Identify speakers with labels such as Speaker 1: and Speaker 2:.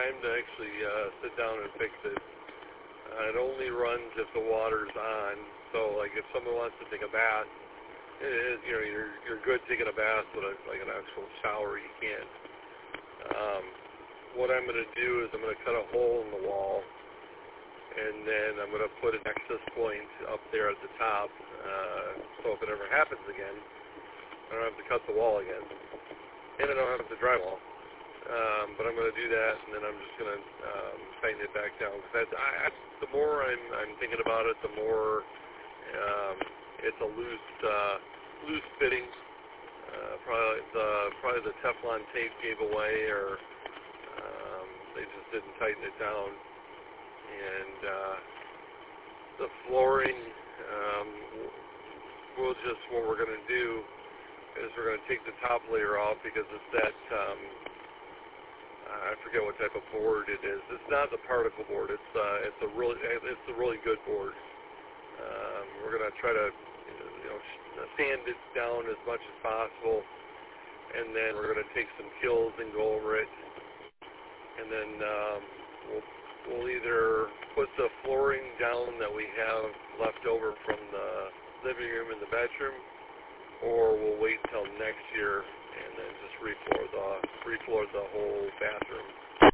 Speaker 1: time to actually sit down and fix it. It only runs if the water's on. So, like, if someone wants to take a bath, you're good taking a bath, but like an actual shower, you can't. What I'm going to do is I'm going to cut a hole in the wall, and then I'm going to put an access point up there at the top, so if it ever happens again, I don't have to cut the wall again, and I don't have to drywall. But I'm going to do that, and then I'm just going to tighten it back down. The more I'm thinking about it, the more it's a loose fitting. Probably the Teflon tape gave away, or they just didn't tighten it down. And the flooring, what we're going to do is we're going to take the top layer off because it's that, I forget what type of board it is. It's not the particle board. It's a really good board. We're going to try to sand it down as much as possible, and then we're going to take some kills and go over it, and then we'll either put the flooring down that we have left over from the living room and the bedroom, or we'll wait until next year and then just refloor the whole bathroom.